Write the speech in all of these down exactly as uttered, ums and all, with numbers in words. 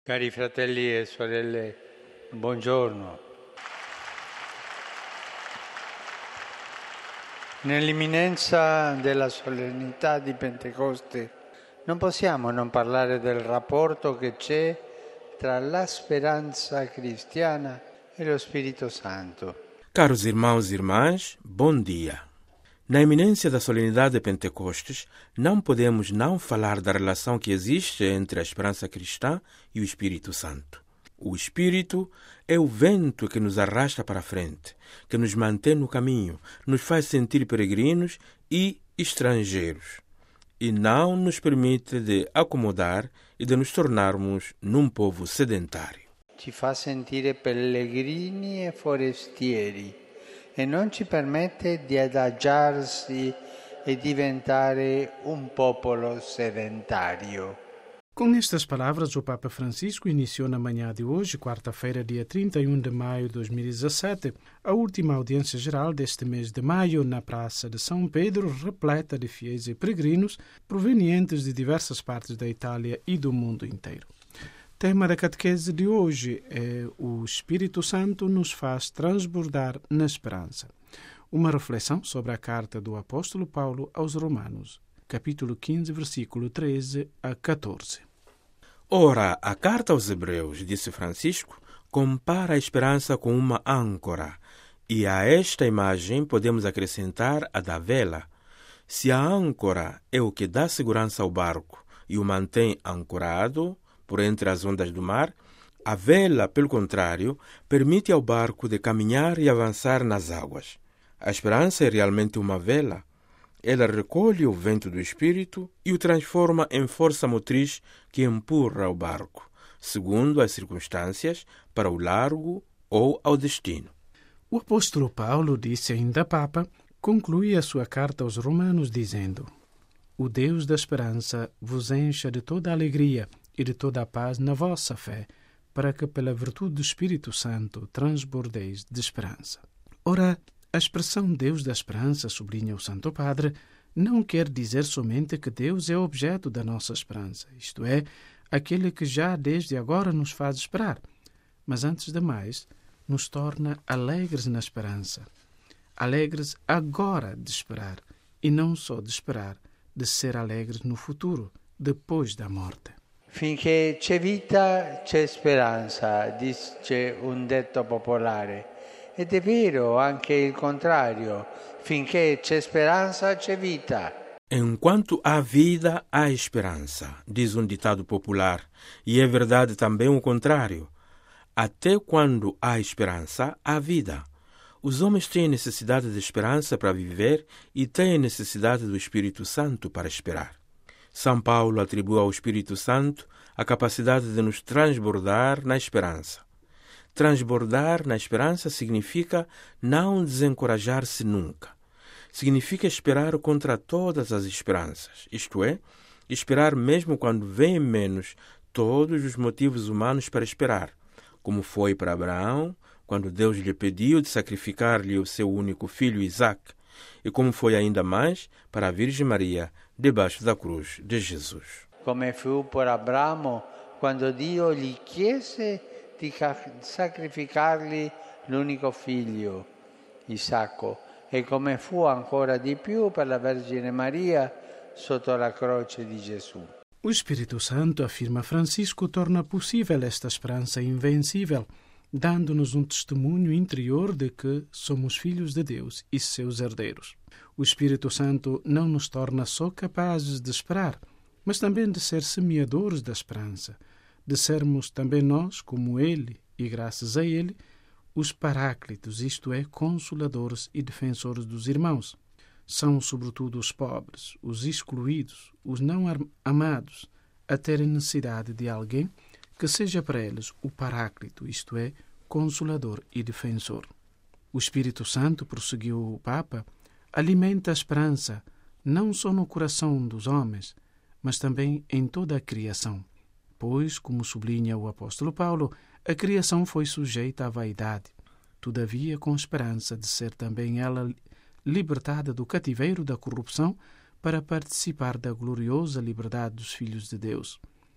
Cari fratelli e sorelle, buongiorno. Nell'imminenza della solennità di Pentecoste non possiamo non parlare del rapporto che c'è tra la speranza cristiana e lo Spirito Santo. Caros irmãos e irmãs, bom dia. Na iminência da solenidade de Pentecostes, não podemos não falar da relação que existe entre a esperança cristã e o Espírito Santo. O Espírito é o vento que nos arrasta para a frente, que nos mantém no caminho, nos faz sentir peregrinos e estrangeiros, e não nos permite de acomodar e de nos tornarmos num povo sedentário. Ci fa sentire pellegrini e forestieri e non ci permette di adagiarsi e diventare un popolo sedentario. Com estas palavras, o Papa Francisco iniciou na manhã de hoje, quarta-feira, dia trinta e um de maio de dois mil e dezessete, a última audiência geral deste mês de maio na Praça de São Pedro, repleta de fiéis e peregrinos provenientes de diversas partes da Itália e do mundo inteiro. O tema da catequese de hoje é o Espírito Santo nos faz transbordar na esperança. Uma reflexão sobre a carta do apóstolo Paulo aos Romanos, capítulo quinze, versículo treze a catorze. Ora, a carta aos Hebreus, disse Francisco, compara a esperança com uma âncora, e a esta imagem podemos acrescentar a da vela. Se a âncora é o que dá segurança ao barco e o mantém ancorado por entre as ondas do mar, a vela, pelo contrário, permite ao barco de caminhar e avançar nas águas. A esperança é realmente uma vela. Ela recolhe o vento do Espírito e o transforma em força motriz que empurra o barco, segundo as circunstâncias, para o largo ou ao destino. O apóstolo Paulo, disse ainda Papa, conclui a sua carta aos Romanos dizendo: O Deus da esperança vos encha de toda a alegria e de toda a paz na vossa fé, para que pela virtude do Espírito Santo transbordeis de esperança. Ora, a expressão Deus da esperança, sublinha o Santo Padre, não quer dizer somente que Deus é objeto da nossa esperança, isto é, aquele que já desde agora nos faz esperar, mas antes de mais, nos torna alegres na esperança, alegres agora de esperar, e não só de esperar, de ser alegres no futuro, depois da morte. Finché c'è vita c'è speranza, dice un detto popolare. Ed è vero anche il contrario. Finché c'è speranza c'è vita. Enquanto há vida, há esperança, diz um ditado popular. E é verdade também o contrário. Até quando há esperança, há vida. Os homens têm necessidade de esperança para viver e têm necessidade do Espírito Santo para esperar. São Paulo atribui ao Espírito Santo a capacidade de nos transbordar na esperança. Transbordar na esperança significa não desencorajar-se nunca. Significa esperar contra todas as esperanças, isto é, esperar mesmo quando vêm menos todos os motivos humanos para esperar, como foi para Abraão, quando Deus lhe pediu de sacrificar-lhe o seu único filho Isaac, e como foi ainda mais para a Virgem Maria, debaixo da cruz de Jesus. Come fu per Abramo quando Dio gli chiese di sacrificargli l'unico figlio, Isacco, e come fu ancora di più per la Vergine Maria sotto la croce di Gesù. O Espírito Santo, afirma Francisco, torna possível esta esperança invencível, dando-nos um testemunho interior de que somos filhos de Deus e seus herdeiros. O Espírito Santo não nos torna só capazes de esperar, mas também de ser semeadores da esperança, de sermos também nós, como Ele, e graças a Ele, os paráclitos, isto é, consoladores e defensores dos irmãos. São sobretudo os pobres, os excluídos, os não amados, a terem necessidade de alguém que seja para eles o paráclito, isto é, consolador e defensor. O Espírito Santo, prosseguiu o Papa, alimenta a esperança não só no coração dos homens, mas também em toda a criação. Pois, como sublinha o apóstolo Paulo, a criação foi sujeita à vaidade, todavia com esperança de ser também ela libertada do cativeiro da corrupção para participar da gloriosa liberdade dos filhos de Deus.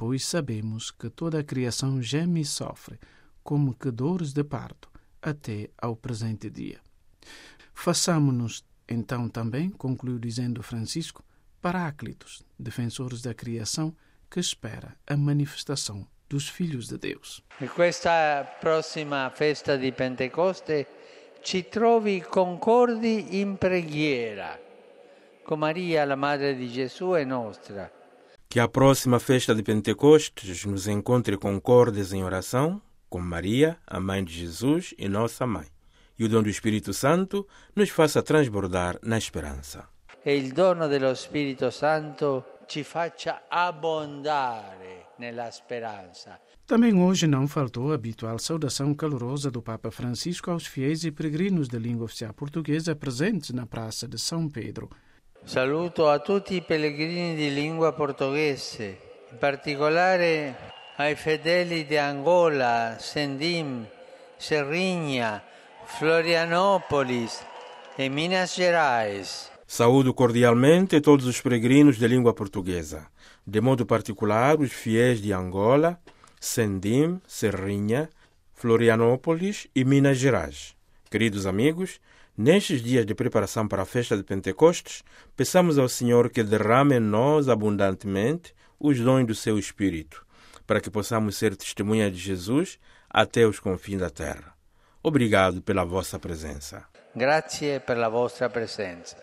pois sabemos que toda a criação geme e sofre, como que dores de parto, até ao presente dia. Façamo-nos, então, também, concluiu dizendo Francisco, paráclitos, defensores da criação, que espera a manifestação dos filhos de Deus. E questa prossima festa di Pentecoste ci trovi concordi in preghiera, con Maria, la Madre di Gesù e nostra. Que a próxima festa de Pentecostes nos encontre concordes em oração, com Maria, a Mãe de Jesus e nossa Mãe. E o dom do Espírito Santo nos faça transbordar na esperança. E il dono dello Spirito Santo ci faccia abbondare nella speranza. Também hoje não faltou a habitual saudação calorosa do Papa Francisco aos fiéis e peregrinos de língua oficial portuguesa presentes na Praça de São Pedro. Saluto a tutti i pellegrini di lingua portoghese, in particolare ai fedeli di Angola, Sendim, Serrinha, Florianópolis e Minas Gerais. Saúdo cordialmente todos os peregrinos de língua portuguesa, de modo particular os fiéis de Angola, Sendim, Serrinha, Florianópolis e Minas Gerais. Queridos amigos, nestes dias de preparação para a festa de Pentecostes, peçamos ao Senhor que derrame em nós abundantemente os dons do seu Espírito, para que possamos ser testemunha de Jesus até os confins da terra. Obrigado pela vossa presença. Grazie per la vostra presenza.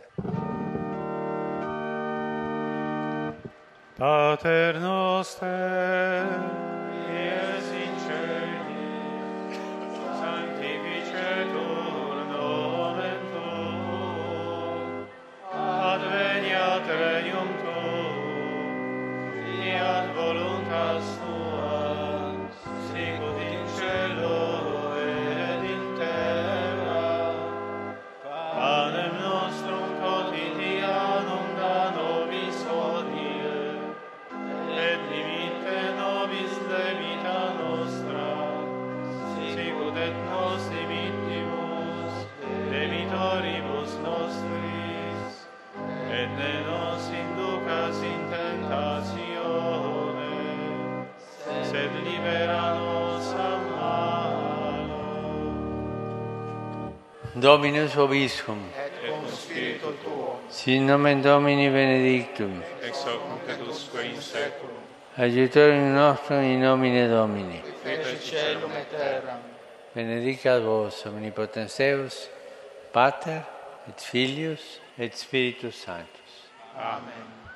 Pater noster, qui es in celi, sanctificetur nomen tuum, adveniat regnum tuum, fiat voluntas tua, sicut in cielo et in terra. Panem nostrum quotidianum da nobis hodie, et dimitte nobis debita nostra, sicut et nos dimittimus debitoribus nostris, et ne nos inducas in tentatione, sed libera nos a malo. Dominus vobiscum. Et cum spiritu tuo, Sin nomen Domini benedictum. ex hoc nunc et usque in seculum, Aiutorium nostrum in nomine Domini. feci celum et terram. Benedicat vos omnipotens Deus, Pater et Filius et Spiritus Sanctus. Amen.